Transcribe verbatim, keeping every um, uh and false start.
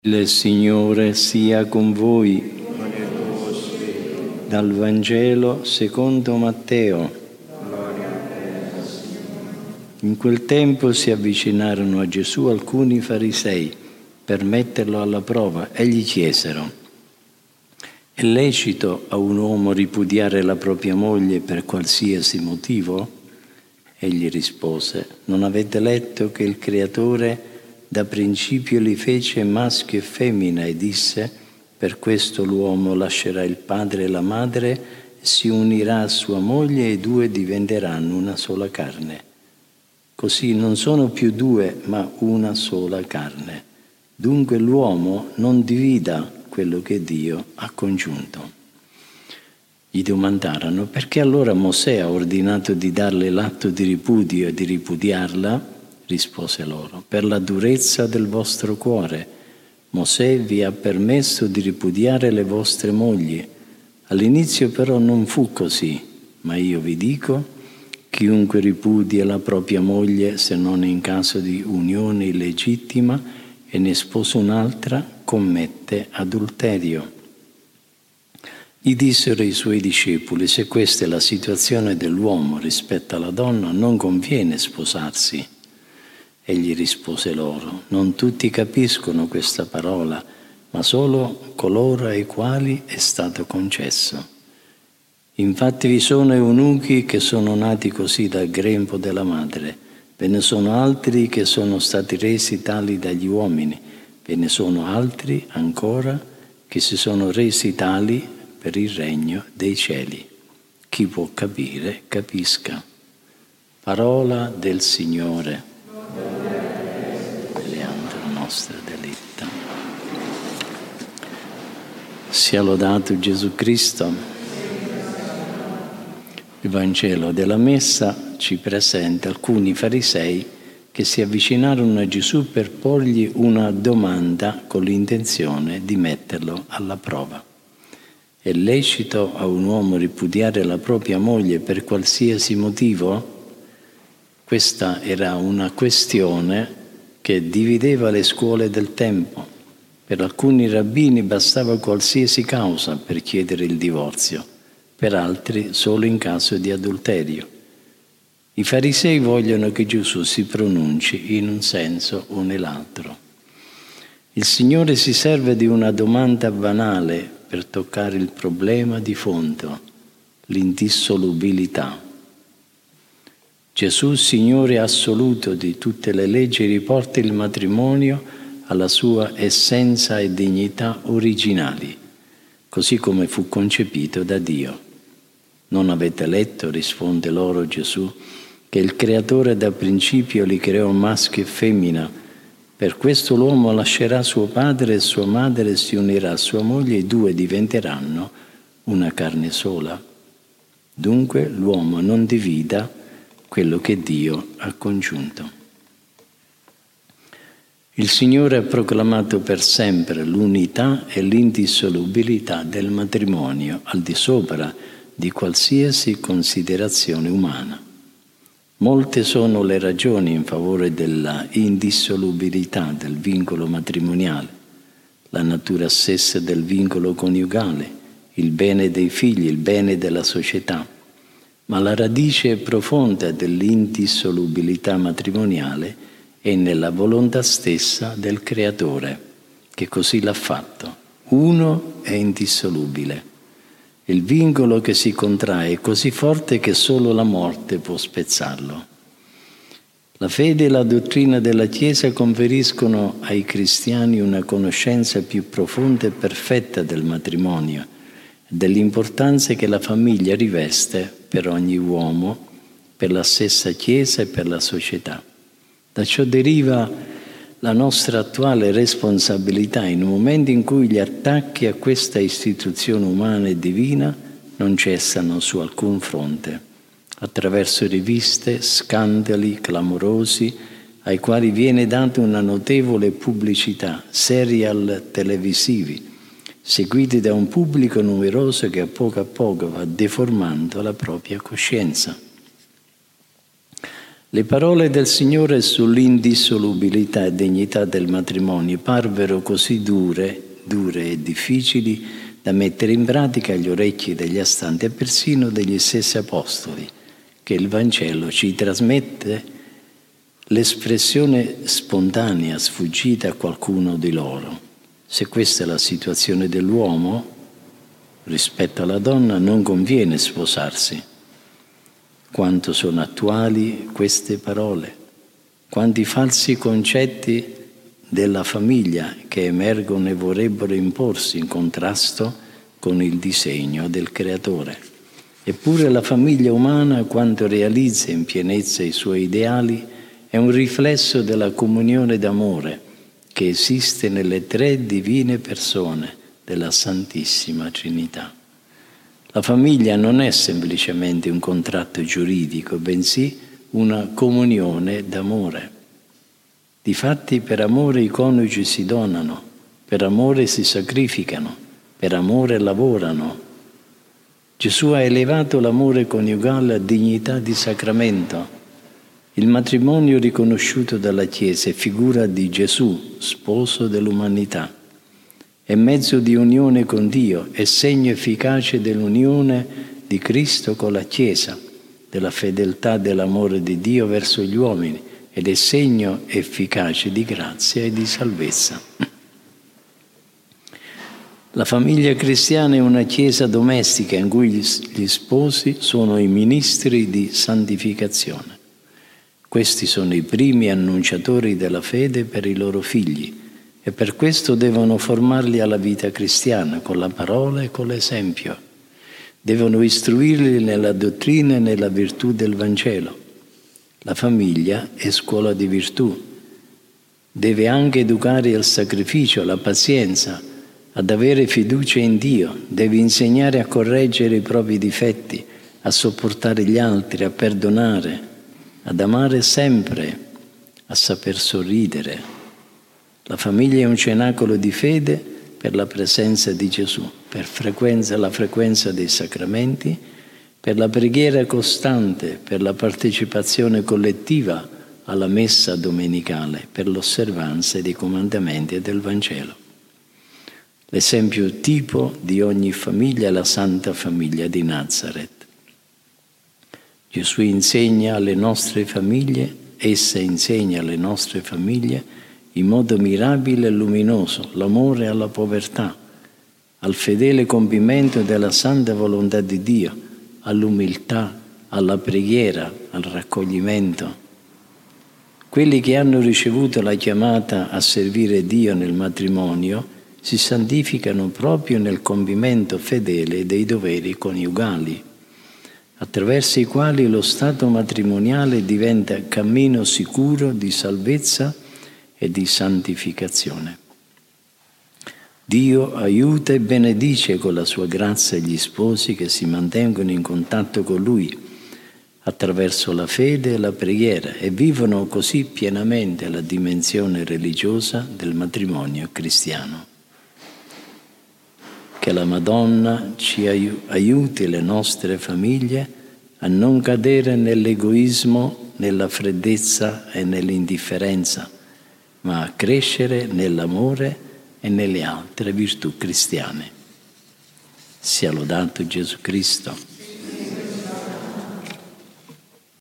Il Signore sia con voi. Dal Vangelo secondo Matteo. In quel tempo si avvicinarono a Gesù alcuni farisei per metterlo alla prova e gli chiesero: è lecito a un uomo ripudiare la propria moglie per qualsiasi motivo? Egli rispose: non avete letto che il Creatore da principio li fece maschio e femmina e disse: per questo l'uomo lascerà il padre e la madre e si unirà a sua moglie e i due diventeranno una sola carne. Così non sono più due ma una sola carne. Dunque l'uomo non divida quello che Dio ha congiunto. Gli domandarono: perché allora Mosè ha ordinato di darle l'atto di ripudio e di ripudiarla? Rispose loro: per la durezza del vostro cuore. Mosè vi ha permesso di ripudiare le vostre mogli. All'inizio però non fu così, ma io vi dico: chiunque ripudia la propria moglie, se non in caso di unione illegittima, e ne sposa un'altra, commette adulterio. Gli dissero i suoi discepoli: se questa è la situazione dell'uomo rispetto alla donna, non conviene sposarsi. Egli rispose loro: non tutti capiscono questa parola, ma solo coloro ai quali è stato concesso. Infatti vi sono eunuchi che sono nati così dal grembo della madre, ve ne sono altri che sono stati resi tali dagli uomini, ve ne sono altri ancora che si sono resi tali per il regno dei cieli. Chi può capire, capisca. Parola del Signore. Nostra delitta. Sia lodato Gesù Cristo. Il Vangelo della Messa ci presenta alcuni farisei che si avvicinarono a Gesù per porgli una domanda con l'intenzione di metterlo alla prova. È lecito a un uomo ripudiare la propria moglie per qualsiasi motivo? Questa era una questione che divideva le scuole del tempo. Per alcuni rabbini bastava qualsiasi causa per chiedere il divorzio, per altri solo in caso di adulterio. I farisei vogliono che Gesù si pronunci in un senso o nell'altro. Il Signore si serve di una domanda banale per toccare il problema di fondo, l'indissolubilità. Gesù, Signore assoluto di tutte le leggi, riporta il matrimonio alla sua essenza e dignità originali, così come fu concepito da Dio. Non avete letto, risponde loro Gesù, che il Creatore da principio li creò maschio e femmina. Per questo l'uomo lascerà suo padre e sua madre e si unirà a sua moglie e i due diventeranno una carne sola. Dunque l'uomo non divida quello che Dio ha congiunto. Il Signore ha proclamato per sempre l'unità e l'indissolubilità del matrimonio, al di sopra di qualsiasi considerazione umana. Molte sono le ragioni in favore della indissolubilità del vincolo matrimoniale: la natura stessa del vincolo coniugale, il bene dei figli, il bene della società. Ma la radice profonda dell'indissolubilità matrimoniale è nella volontà stessa del Creatore, che così l'ha fatto. Uno è indissolubile. Il vincolo che si contrae è così forte che solo la morte può spezzarlo. La fede e la dottrina della Chiesa conferiscono ai cristiani una conoscenza più profonda e perfetta del matrimonio, dell'importanza che la famiglia riveste per ogni uomo, per la stessa Chiesa e per la società. Da ciò deriva la nostra attuale responsabilità in un momento in cui gli attacchi a questa istituzione umana e divina non cessano su alcun fronte, attraverso riviste, scandali clamorosi ai quali viene data una notevole pubblicità, serial televisivi, seguiti da un pubblico numeroso che a poco a poco va deformando la propria coscienza. Le parole del Signore sull'indissolubilità e dignità del matrimonio parvero così dure, dure e difficili da mettere in pratica agli orecchi degli astanti e persino degli stessi apostoli, che il Vangelo ci trasmette l'espressione spontanea sfuggita a qualcuno di loro. Se questa è la situazione dell'uomo, rispetto alla donna non conviene sposarsi. Quanto sono attuali queste parole, quanti falsi concetti della famiglia che emergono e vorrebbero imporsi in contrasto con il disegno del Creatore. Eppure la famiglia umana, quando realizza in pienezza i suoi ideali, è un riflesso della comunione d'amore che esiste nelle tre divine persone della Santissima Trinità. La famiglia non è semplicemente un contratto giuridico, bensì una comunione d'amore. Difatti, per amore i coniugi si donano, per amore si sacrificano, per amore lavorano. Gesù ha elevato l'amore coniugale a dignità di sacramento. Il matrimonio riconosciuto dalla Chiesa è figura di Gesù, sposo dell'umanità. È mezzo di unione con Dio, è segno efficace dell'unione di Cristo con la Chiesa, della fedeltà dell'amore di Dio verso gli uomini ed è segno efficace di grazia e di salvezza. La famiglia cristiana è una Chiesa domestica in cui gli sposi sono i ministri di santificazione. Questi sono i primi annunciatori della fede per i loro figli e per questo devono formarli alla vita cristiana con la parola e con l'esempio. Devono istruirli nella dottrina e nella virtù del Vangelo. La famiglia è scuola di virtù. Deve anche educare al sacrificio, alla pazienza, ad avere fiducia in Dio. Deve insegnare a correggere i propri difetti, a sopportare gli altri, a perdonare, ad amare sempre, a saper sorridere. La famiglia è un cenacolo di fede per la presenza di Gesù, per frequenza, la frequenza dei sacramenti, per la preghiera costante, per la partecipazione collettiva alla messa domenicale, per l'osservanza dei comandamenti e del Vangelo. L'esempio tipo di ogni famiglia è la Santa Famiglia di Nazareth. Gesù insegna alle nostre famiglie, essa insegna alle nostre famiglie in modo mirabile e luminoso l'amore alla povertà, al fedele compimento della santa volontà di Dio, all'umiltà, alla preghiera, al raccoglimento. Quelli che hanno ricevuto la chiamata a servire Dio nel matrimonio si santificano proprio nel compimento fedele dei doveri coniugali, attraverso i quali lo stato matrimoniale diventa cammino sicuro di salvezza e di santificazione. Dio aiuta e benedice con la sua grazia gli sposi che si mantengono in contatto con Lui attraverso la fede e la preghiera e vivono così pienamente la dimensione religiosa del matrimonio cristiano. Che la Madonna ci aiuti le nostre famiglie a non cadere nell'egoismo, nella freddezza e nell'indifferenza, ma a crescere nell'amore e nelle altre virtù cristiane. Sia lodato Gesù Cristo.